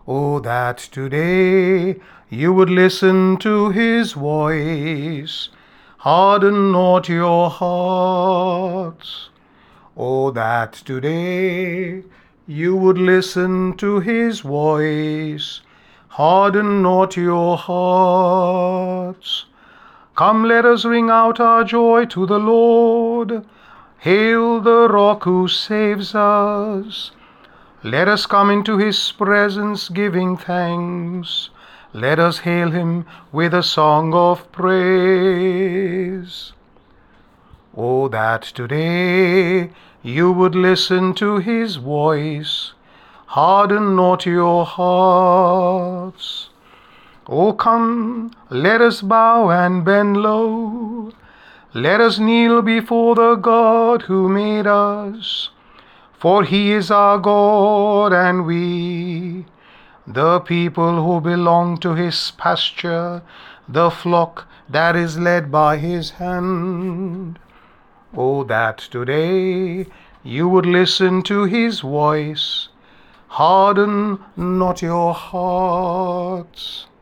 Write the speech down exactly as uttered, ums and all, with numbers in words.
Oh, that today you would listen to his voice. Harden not your hearts. Oh, that today you would listen to his voice. Harden not your hearts. Come, let us ring out our joy to the Lord. Hail the rock who saves us. Let us come into his presence giving thanks. Let us hail him with a song of praise. Oh, that today you would listen to his voice. Harden not your hearts. Oh, come, let us bow and bend low. Let us kneel before the God who made us. For he is our God, and we, the people who belong to his pasture, the flock that is led by his hand. Oh, that today you would listen to his voice. Harden not your hearts.